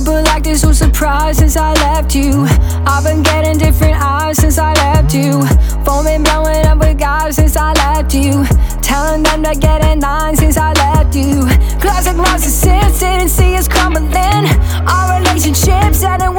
But like this was surprise since I left you. I've been getting different eyes since I left you. Phone been blowing up with guys since I left you. Telling them to get in line since I left you. Classic narcissists didn't see us crumbling. Our relationships ended